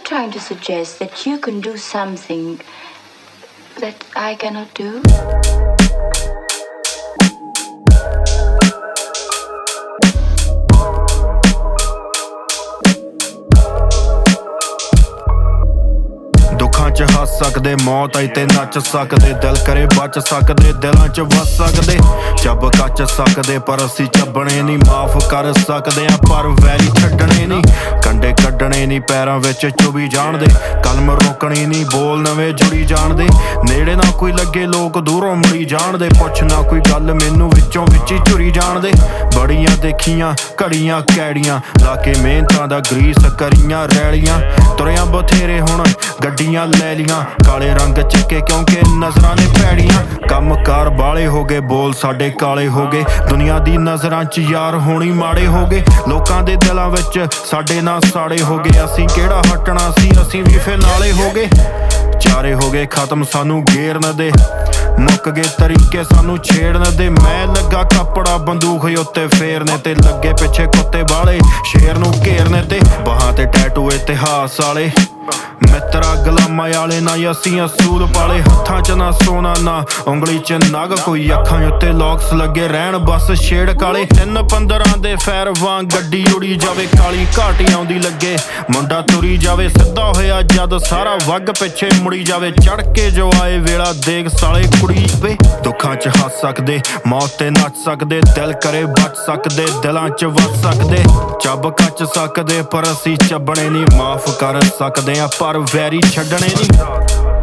trying to suggest that you can do something that I cannot do? ਦੁੱਖਾਂ 'ਚ ਹੱਸ ਸਕਦੇ, ਮੌਤ ਆਈ ਤੇ ਨੱਚ ਸਕਦੇ, ਦਿਲ ਕਰੇ ਬਚ ਸਕਦੇ, ਦਿਲਾਂ 'ਚ ਵਸ ਸਕਦੇ, ਚੱਬ ਕੱਚ ਸਕਦੇ ਪਰ ਅਸੀਂ ਚੱਬਣੇ ਨਹੀਂ, ਮਾਫ ਕਰ ਸਕਦੇ ਆ ਪਰ ਵੈਰੀ ਛੱਡਣੇ ਨਹੀਂ, ਕੰਡੇ ਕੱਢਣੇ ਨਹੀਂ, ਪੈਰਾਂ ਵਿੱਚ ਚੁਭੀ ਜਾਣਦੇ, ਕਲਮ ਰੋਕਣੀ ਨਹੀਂ, ਬੋਲ ਨਵੇਂ ਜੁੜੀ ਜਾਣਦੇ, ਨੇੜੇ ਨਾ ਕੋਈ ਲੱਗੇ ਲੋਕ ਦੂਰੋਂ ਮੁੜੀ ਜਾਣਦੇ, ਪੁੱਛ ਨਾ ਕੋਈ ਗੱਲ ਮੈਨੂੰ ਵਿੱਚੋਂ ਵਿੱਚ ਹੀ ਝੁਰੀ ਜਾਣਦੇ, ਬੜੀਆਂ ਦੇਖੀਆਂ ਘੜੀਆਂ ਕੈੜੀਆਂ ਲਾ ਕੇ ਮਿਹਨਤਾਂ ਦਾ ਗਰੀਸ ਕਰੀਆਂ ਰੈਲੀਆਂ, ਤੁਰਿਆਂ ਬਥੇਰੇ ਹੁਣ ਗੱਡੀਆਂ ਲੈ ਲੀਆਂ, ਕਾਲੇ ਰੰਗ ਚੱਕੇ ਕਿਉਂਕਿ ਨਜ਼ਰਾਂ ਨੇ ਭੈੜੀਆਂ, ਕੰਮ ਕਾਰ ਬਾਲੇ ਹੋ ਗਏ, ਬੋਲ ਸਾਡੇ ਕਾਲੇ ਹੋ ਗਏ, ਦੁਨੀਆ ਦੀ ਨਜ਼ਰਾਂ 'ਚ ਯਾਰ ਹੋਣੀ ਮਾੜੇ ਹੋ ਗਏ, ਲੋਕਾਂ ਦੇ ਦਿਲਾਂ ਵਿੱਚ ਸਾਡੇ ਨਾਲ ਸਾੜੇ ਹੋ ਗਏ, ਅਸੀਂ ਕਿਹੜਾ ਹਟਣਾ ਸੀ, ਅਸੀਂ ਵੀ ਫਿਨਾਲੇ ਹੋ ਗਏ, ਚਾਰੇ ਹੋ ਗਏ ਖਤਮ ਸਾਨੂੰ ਗੇਰਨ ਦੇ, ਮੁੱਕ ਗਏ ਤਰੀਕੇ ਸਾਨੂੰ ਛੇੜਨ ਦੇ, ਮੈਂ ਲੱਗਾ ਕੱਪੜਾ ਬੰਦੂਕ ਉੱਤੇ ਫੇਰਨੇ ਤੇ, ਲੱਗੇ ਪਿੱਛੇ ਕੁੱਤੇ ਬਾਲੇ ਸ਼ੇਰ ਨੂੰ ਘੇਰਨੇ ਤੇ, ਬਾਹਾਂ ਤੇ ਟੈਟੂ ਇਤਿਹਾਸ ਵਾਲੇ, ਮਿੱਤਰਾ ਗੁਲਾਮਾਂ ਵਾਲੇ ਨਾ ਅਸੀਂ ਅਸੂਲ ਪਾਲੇ, ਹੱਥਾਂ 'ਚ ਨਾ ਸੋਨਾ ਨਾ ਉਂਗਲੀ 'ਚ ਨਗ, ਕੋਈ ਅੱਖਾਂ ਉੱਤੇ ਲੌਕਸ ਲੱਗੇ ਰਹਿਣ ਬਸ ਛੇੜ ਕਾਲੇ, 3-15 ਦੇ ਫੈਰ ਵਾਂਗ ਗੱਡੀ ਉੜੀ ਜਾਵੇ, ਕਾਲੀ ਘਾਟੀ ਆਉਂਦੀ ਲੱਗੇ ਮੁੰਡਾ ਤੁਰੀ ਜਾਵੇ, ਸਿੱਧਾ ਹੋਇਆ ਜਦ ਸਾਰਾ ਵੱਗ ਪਿੱਛੇ ਮੁੜੀ ਜਾਵੇ, ਚੜ ਕੇ ਜੋ ਆਏ ਵੇਲਾ ਦੇਖ ਸਾਲੇ ਕੁੜੀ ਵੇ, ਦੁੱਖਾਂ 'ਚ ਹੱਸ ਸਕਦੇ, ਮੌਤ ਤੇ ਨੱਚ ਸਕਦੇ, ਦਿਲ ਕਰੇ ਬਚ ਸਕਦੇ, ਦਿਲਾਂ 'ਚ ਵਸ ਸਕਦੇ, ਚੱਬ ਕੱਚ ਸਕਦੇ ਪਰ ਅਸੀਂ ਚੱਬਣੇ ਨਹੀਂ, ਮਾਫ ਕਰ ਸਕਦੇ ਆ ਪਰ ਵੈਰੀ ਛੱਡਣੇ ਨਹੀਂ।